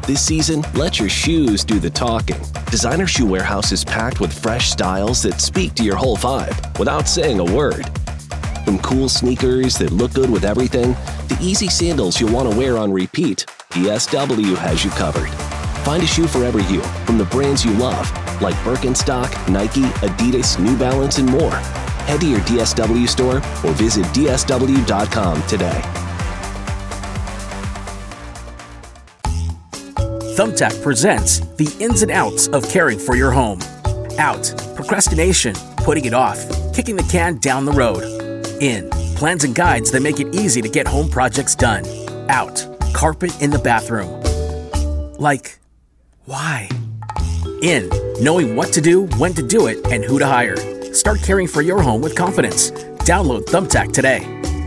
This season, let your shoes do the talking. Designer Shoe Warehouse is packed with fresh styles that speak to your whole vibe without saying a word. From cool sneakers that look good with everything, to easy sandals you'll want to wear on repeat, DSW has you covered. Find a shoe for every you from the brands you love, like Birkenstock, Nike, Adidas, New Balance, and more. Head to your DSW store or visit dsw.com today. Thumbtack presents the ins and outs of caring for your home. Out, procrastination, putting it off, kicking the can down the road. In, plans and guides that make it easy to get home projects done. Out, carpet in the bathroom. Like, why? In, knowing what to do, when to do it, and who to hire. Start caring for your home with confidence. Download Thumbtack today.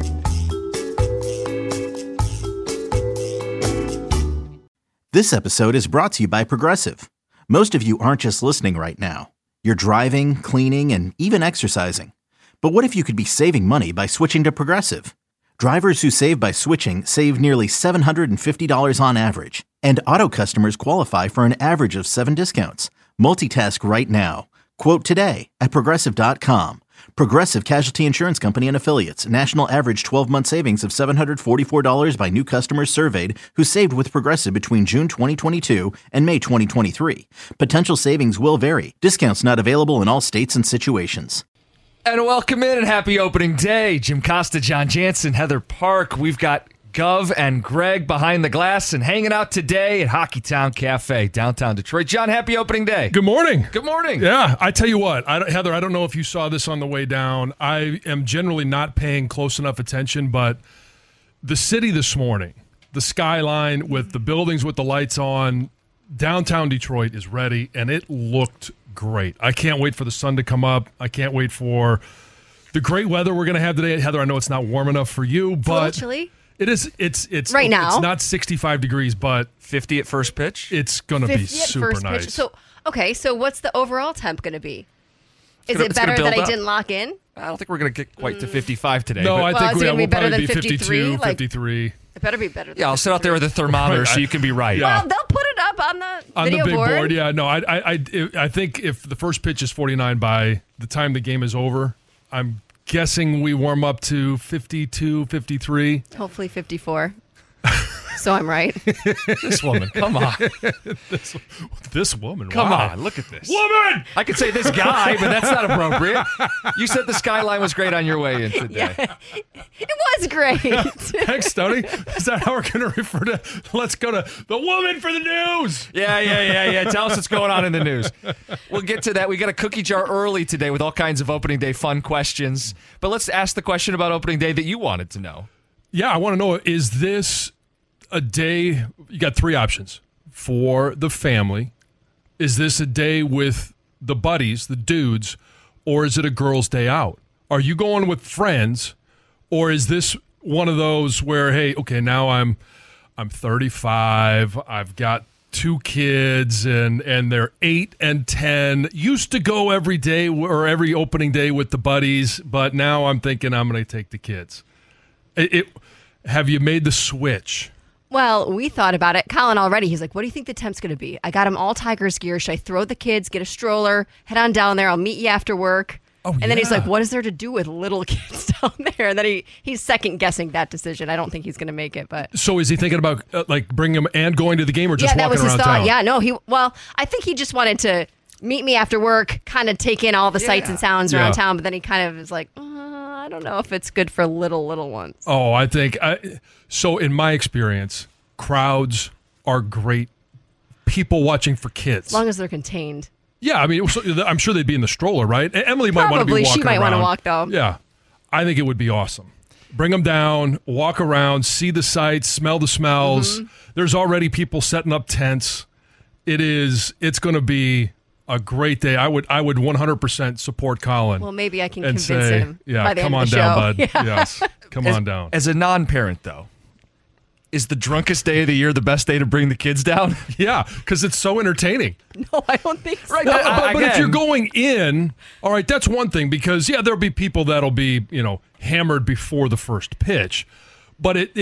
This episode is brought to you by Progressive. Most of you aren't just listening right now. You're driving, cleaning, and even exercising. But what if you could be saving money by switching to Progressive? Drivers who save by switching save nearly $750 on average. And auto customers qualify for an average of 7 discounts. Multitask right now. Quote today at Progressive.com. Progressive Casualty Insurance Company and Affiliates. National average 12-month savings of $744 by new customers surveyed who saved with Progressive between June 2022 and May 2023. Potential savings will vary. Discounts not available in all states and situations. And welcome in and happy opening day. Jim Costa, John Jansen, Heather Park. We've got Gov and Greg behind the glass and hanging out today at Hockeytown Cafe, downtown Detroit. John, happy opening day. Good morning. Good morning. Yeah, I tell you what, Heather, I don't know if you saw this on the way down. I am generally not paying close enough attention, but the city this morning, the skyline with the buildings with the lights on, downtown Detroit is ready, and it looked great. I can't wait for the sun to come up. I can't wait for the great weather we're going to have today. Heather, I know it's not warm enough for you, but it's a little chilly. It is. It's right now. It's not 65 degrees, but 50 at first pitch. It's going to be super nice. Pitch. So what's the overall temp going to be? Is It's it better gonna that build I didn't lock in? I don't think we're going to get quite to 55 today. No, I think is it gonna be we'll better probably than be 52, 53? 53. It better be better than Yeah, I'll sit out there with a thermometer so you can be right. Yeah. Well, they'll put it up on the video big board. board. Yeah, no, I think if the first pitch is 49 by the time the game is over, I'm guessing we warm up to 52, 53. Hopefully 54. So I'm right. This woman, come on. This woman, Come wow. on, look at this. Woman! I could say this guy, but that's not appropriate. You said the skyline was great on your way in today. Yeah. It was great. Thanks, Tony. Is that how we're going to refer to? Let's go to the woman for the news. Yeah. Tell us what's going on in the news. We'll get to that. We got a cookie jar early today with all kinds of opening day fun questions. But let's ask the question about opening day that you wanted to know. Yeah, I want to know, is this a day? You got 3 options for the family. Is this a day with the buddies, the dudes, or is it a girls' day out? Are you going with friends, or is this one of those where, hey, okay, now I'm 35, I've got 2 kids, and they're 8 and 10. Used to go every day or every opening day with the buddies, but now I'm thinking I'm going to take the kids. Have you made the switch? Well, we thought about it. Colin already, he's like, what do you think the temp's going to be? I got him all Tigers gear. Should I throw the kids, get a stroller, head on down there? I'll meet you after work. Oh, and then he's like, what is there to do with little kids down there? And then he's second guessing that decision. I don't think he's going to make it. But So is he thinking about bringing him and going to the game, or just that walking was his around thought. town? Yeah, no, I think he just wanted to meet me after work, kind of take in all the sights and sounds around town. But then he kind of is like, I don't know if it's good for little ones. Oh, I think so. In my experience, crowds are great. People watching for kids, As long as they're contained. Yeah, I mean, I'm sure they'd be in the stroller, right? Emily might want to be walking around. She might want to walk, though. Yeah, I think it would be awesome. Bring them down, walk around, see the sights, smell the smells. Mm-hmm. There's already people setting up tents. It's going to be a great day. I would 100% support Colin. Well, maybe I can and convince say, him. Yeah, by the come end on of the down, show. bud. Yeah. Yes, come on down. As a non-parent, though, is the drunkest day of the year the best day to bring the kids down? Yeah, because it's so entertaining. No, I don't think so. Right, But if you're going in, all right, that's one thing, because there'll be people that'll be hammered before the first pitch, but it's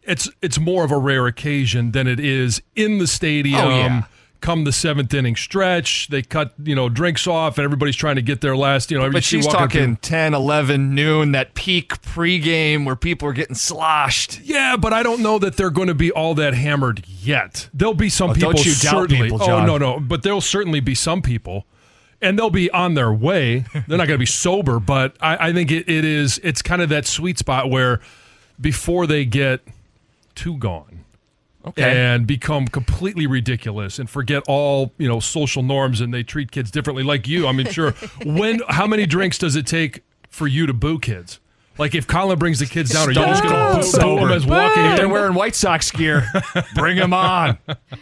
it's more of a rare occasion than it is in the stadium. Oh, yeah. Come the seventh inning stretch, they cut drinks off, and everybody's trying to get their last. But she's talking 10, 11, noon, that peak pregame where people are getting sloshed. Yeah, but I don't know that they're going to be all that hammered yet. There'll be some people. Don't you doubt certainly. people, John. Oh no, but there'll certainly be some people, and they'll be on their way. They're not going to be sober, but I think it's kind of that sweet spot where before they get too gone. Okay. And become completely ridiculous and forget all social norms, and they treat kids differently. Like you, I mean, sure. How many drinks does it take for you to boo kids? Like if Colin brings the kids down, are you just going to boo them as walking in? They're wearing White Sox gear. Bring them on.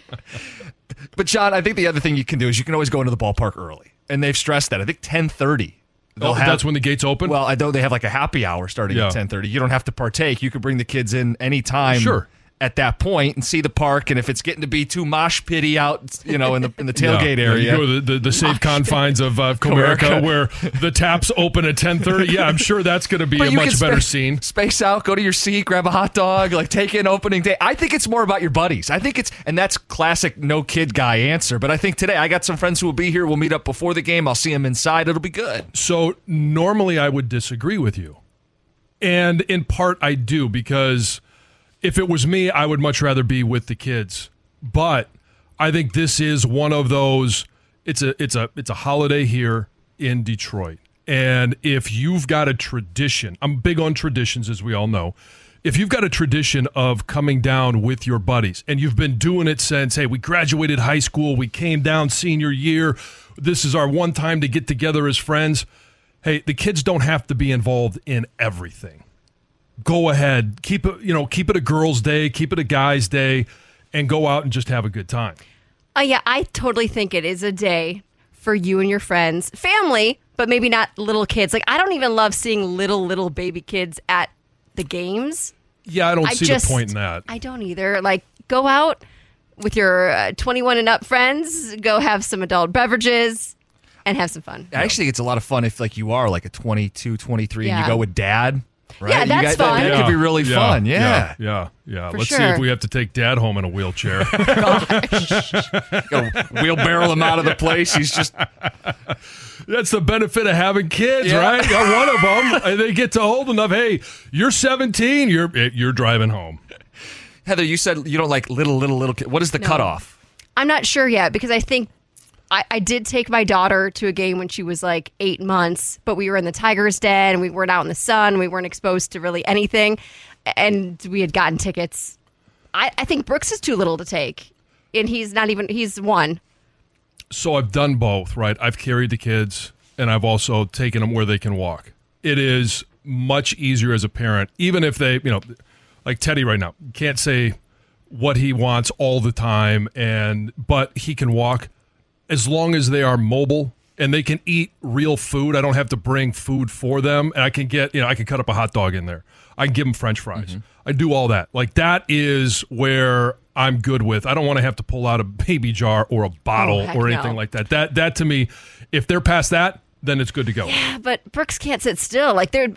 But John, I think the other thing you can do is you can always go into the ballpark early, and they've stressed that. I think 10:30. That's when the gates open? Well, I know they have like a happy hour starting at 10:30. You don't have to partake. You can bring the kids in anytime. Sure. At that point and see the park, and if it's getting to be too mosh pitty out, in the tailgate area, you go to the safe confines of Comerica where the taps open at 10:30. Yeah, I'm sure that's going to be a much better scene. Space out, go to your seat, grab a hot dog, take in opening day. I think it's more about your buddies. I think and that's classic no kid guy answer. But I think today I got some friends who will be here. We'll meet up before the game. I'll see them inside. It'll be good. So normally I would disagree with you, and in part I do because. If it was me, I would much rather be with the kids. But I think this is one of those. It's a holiday here in Detroit, and if you've got a tradition, I'm big on traditions, as we all know. If you've got a tradition of coming down with your buddies, and you've been doing it since, hey, we graduated high school, we came down senior year, this is our one time to get together as friends. Hey, the kids don't have to be involved in everything. Go ahead, keep it a girls' day, keep it a guys' day, and go out and just have a good time. Yeah, I totally think it is a day for you and your friends, family, but maybe not little kids. I don't even love seeing little baby kids at the games. Yeah, I don't see the point in that. I don't either. Go out with your 21 and up friends, go have some adult beverages, and have some fun. I actually think it's a lot of fun if you are a 22, 23, and you go with dad. Right? Yeah, that's fun. That could be really fun. Yeah. Let's see if we have to take Dad home in a wheelchair. Wheelbarrow him out of the place. He's just. That's the benefit of having kids, right? Got one of them. They get to hold enough. Hey, you're 17. You're driving home. Heather, you said you don't like little kids. What is the cutoff? I'm not sure yet because I think. I did take my daughter to a game when she was 8 months, but we were in the Tiger's Den and we weren't out in the sun. We weren't exposed to really anything. And we had gotten tickets. I think Brooks is too little to take. And he's one. So I've done both, right? I've carried the kids and I've also taken them where they can walk. It is much easier as a parent, even if they, like Teddy right now, can't say what he wants all the time, but he can walk. As long as they are mobile and they can eat real food, I don't have to bring food for them. And I can I can cut up a hot dog in there. I can give them French fries. Mm-hmm. I do all that. That is where I'm good with. I don't want to have to pull out a baby jar or a bottle or anything like that. That to me, if they're past that, then it's good to go. Yeah, but Brooks can't sit still. It'd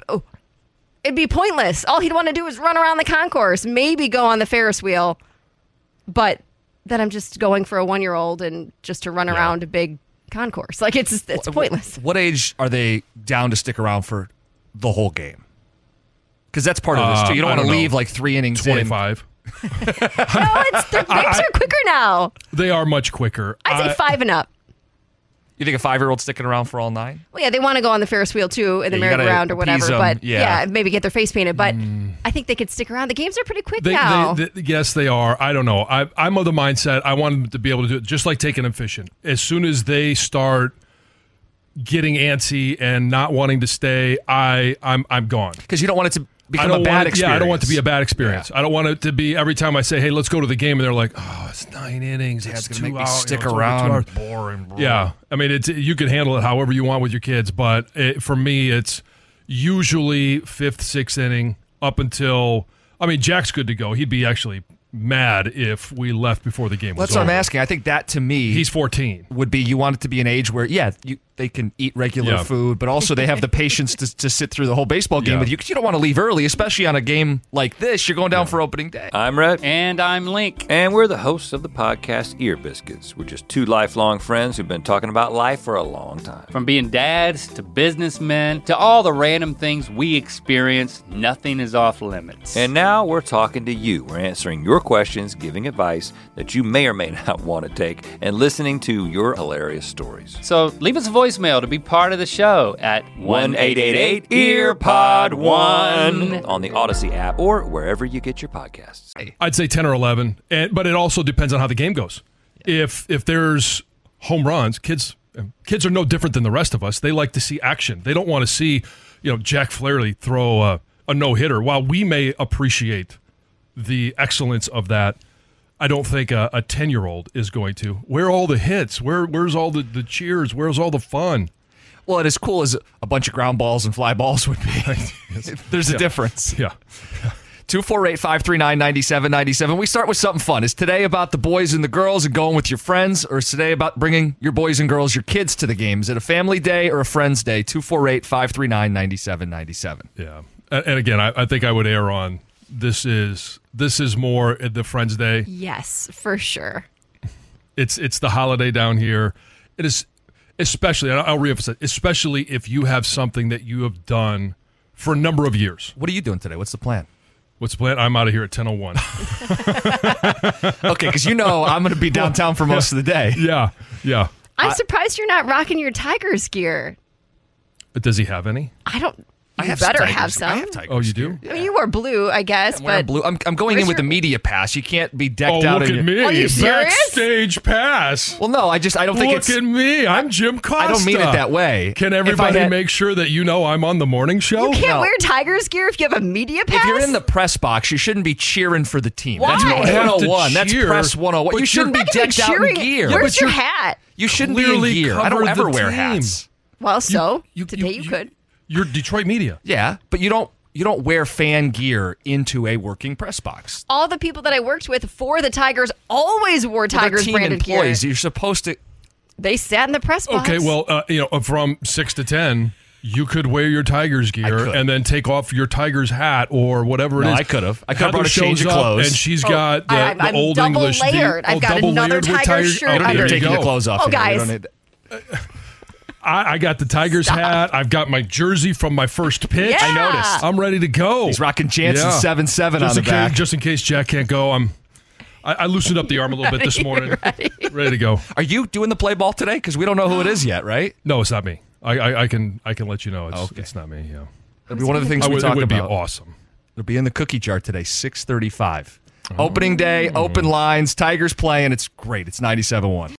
be pointless. All he'd want to do is run around the concourse, maybe go on the Ferris wheel, but that I'm just going for a 1-year-old and just to run around a big concourse. It's pointless. What age are they down to stick around for the whole game? Because that's part of this too. You don't want to leave 3 innings 25. No, their games are quicker now. They are much quicker. I'd say 5 and up. You think a 5-year-old sticking around for all 9? Well, yeah, they want to go on the Ferris wheel too, in the merry-go-round or whatever. But maybe get their face painted. But I think they could stick around. The games are pretty quick now. Yes, they are. I don't know. I'm of the mindset I want them to be able to do it just like taking them fishing. As soon as they start getting antsy and not wanting to stay, I'm gone. Because you don't want it to become a bad experience. Yeah, I don't want it to be a bad experience. Yeah. I don't want it to be every time I say, hey, let's go to the game, and they're like, oh, it's 9 innings. It's 2 hours. Stick around. Boring. Yeah. I mean, you can handle it however you want with your kids, but for me, it's usually 5th, 6th inning up until, Jack's good to go. He'd be actually mad if we left before the game was over. That's what I'm asking. I think that, to me, he's 14. Would be, you want it to be an age where, they can eat regular food, but also they have the patience to sit through the whole baseball game with you, because you don't want to leave early, especially on a game like this. You're going down for opening day. I'm Rhett. And I'm Link. And we're the hosts of the podcast Ear Biscuits. We're just two lifelong friends who've been talking about life for a long time. From being dads to businessmen to all the random things we experience, nothing is off limits. And now we're talking to you. We're answering your questions, giving advice that you may or may not want to take, and listening to your hilarious stories. So leave us a voicemail to be part of the show at 1-888-EARPOD-1 on the Odyssey app or wherever you get your podcasts. I'd say 10 or 11, but it also depends on how the game goes. If there's home runs, kids are no different than the rest of us. They like to see action. They don't want to see, Jack Flaherty throw a no-hitter. While we may appreciate the excellence of that, I don't think a 10-year-old is going to. Where are all the hits? Where's all the cheers? Where's all the fun? Well, and as cool as a bunch of ground balls and fly balls would be, there's a difference. Yeah. 248-539-9797. We start with something fun. Is today about the boys and the girls and going with your friends, or is today about bringing your boys and girls, your kids, to the game? Is it a family day or a friends day? 248-539-9797. Yeah. And again, I think I would err on this is more the Friends Day. Yes, for sure. It's the holiday down here. It is, especially, and I'll reemphasize, especially if you have something that you have done for a number of years. What are you doing today? What's the plan? What's the plan? I'm out of here at 10:01. Okay, because I'm going to be downtown for most of the day. Yeah. I'm surprised you're not rocking your Tigers gear. Does he have any? You better have some. I have Tigers. Oh, you do? I mean, you wore blue, I guess, I'm wearing but blue. I'm going in with the media pass. You can't be decked out. Look at me. Are you serious? Backstage pass. Well, no, I don't think it's... Look at me. I'm Jim Costa. I don't mean it that way. Can everybody make sure that I'm on the morning show? you can't wear Tigers gear if you have a media pass? If you're in the press box, you shouldn't be cheering for the team. Why? That's You don't have to 101. That's cheer, press 101. You shouldn't be Not gonna decked out in cheering. gear. Where's your hat? You shouldn't be in Clearly gear. I don't cover ever the wear team. hats. Well, today you could. You're Detroit media. Yeah, but you don't wear fan gear into a working press box. All the people that I worked with for the Tigers always wore Tigers team branded employees. gear. You're supposed to... They sat in the press box. Okay, well, from 6 to 10, you could wear your Tigers gear and then take off your Tigers hat or whatever it is. I could have. I could have brought a change of shows up clothes. And she's got the I'm old double English. layered. I've got double another layered with Tiger shirt Oh, under. You're there you taking go. the clothes off. Oh, here. guys. We don't need... I got the Tigers hat. I've got my jersey from my first pitch. Yeah. I noticed. I'm ready to go. He's rocking Jansen 7-7 on the back. Just in case Jack can't go, I loosened up the arm a little bit this morning. Ready to go. Are you doing the play ball today? Because we don't know who it is yet, right? No, it's not me. I can let you know. It's not me. Yeah. It'll be one of the things we talk It would about. be awesome. It'll be in the cookie jar today, 6:35. Opening day, open lines, Tigers playing. It's great. It's 97-1.